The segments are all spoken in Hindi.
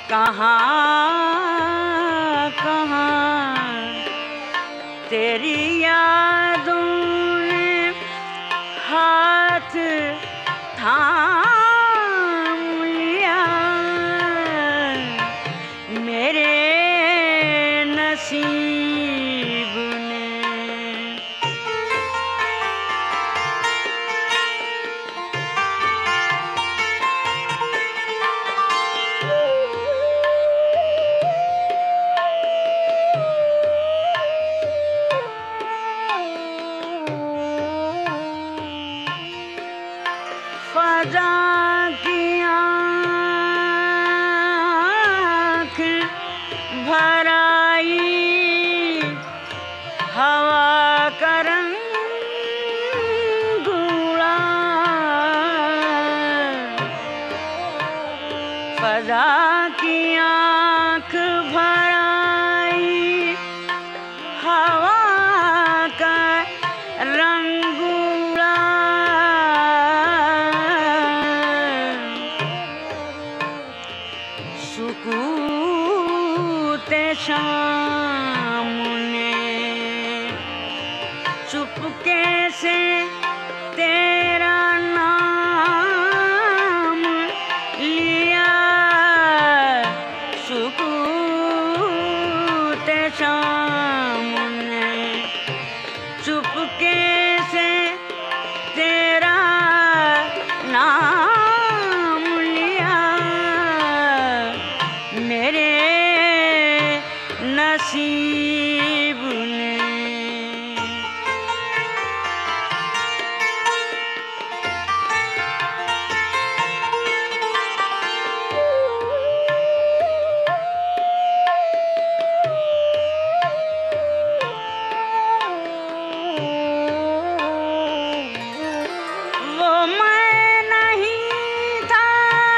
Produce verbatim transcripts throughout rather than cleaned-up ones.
कहाँ कहाँ तेरी यादों ने हाथ थाम लिया, मेरे नसीब ने। फ़ज़ा की आँख भर आई, हवा का रंग उड़ा, फ़ज़ा की आँख भर आई, हवा का रंग उड़ा, सुकूते शाम ने चुपके से तेरा नाम लिया, सुकूते शाम ने चुपके से तेरा नाम लिया, मेरे नसीब ने। वो मैं नहीं था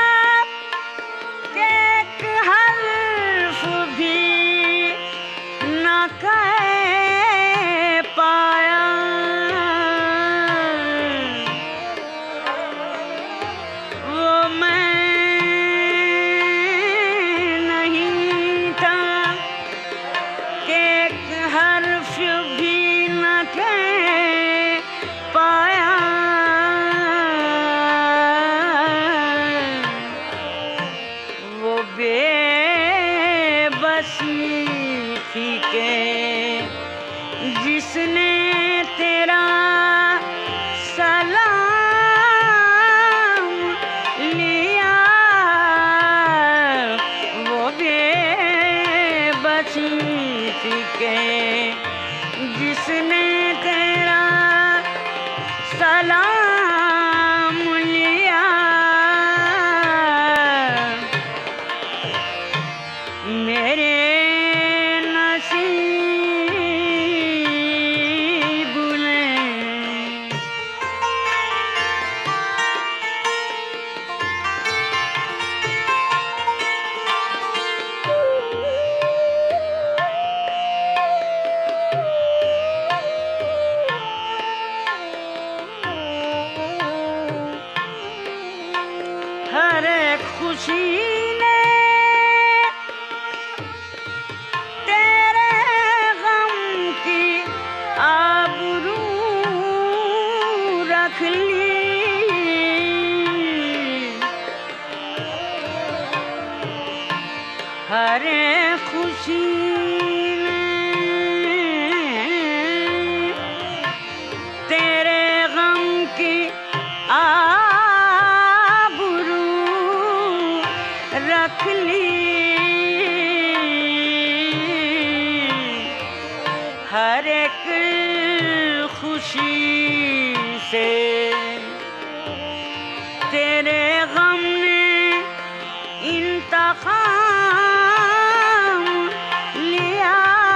कि एक हर्फ भी न कह पाया, वो मैं नहीं था कि एक हर्फ भी न कह पाया, वो बेबसी थी के जिसने तेरा सलाम लिया, वो बेबसी थी के जिसने तेरा सलाम लिया, मेरे नसीब ने। हर एक खुशी ने तेरे गम की आबरू रख ली, हर एक खुशी ने तेरे गम की आबरू रख ली, हर एक खुशी से तेरे गम ने इंतकाम लिया,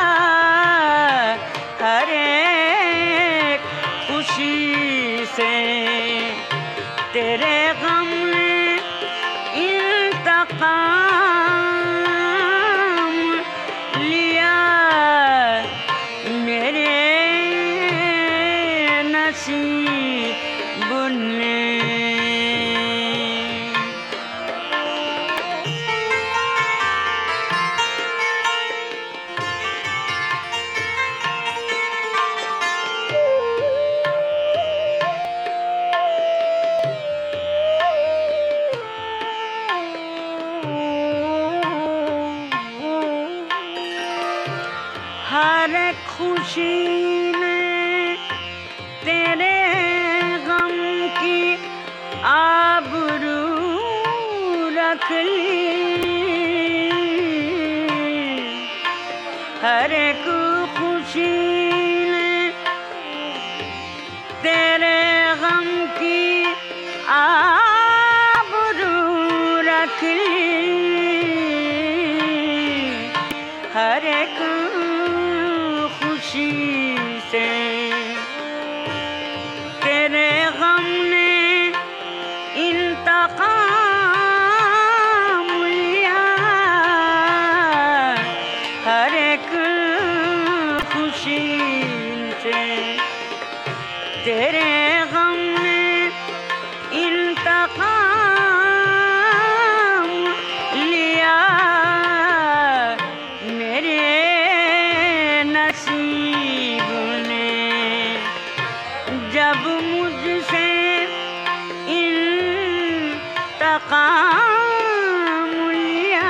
हर एक खुशी से तेरे गम ने इंतकाम लिया, मेरे नसीब ने। तेरे खुशी ने तेरे गम की आबरू रख ली। हर एक खुशी ने तेरे गम की आबरू रख ली। हर एक खुशी से तेरे गम ने इंतकाम लिया। हर एक खुशी से तेरे गम ने इंतकाम लिया। मेरे नसीब ने जब मुझसे इंतकाम लिया।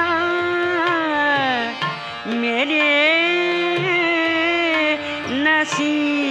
मेरे नसीब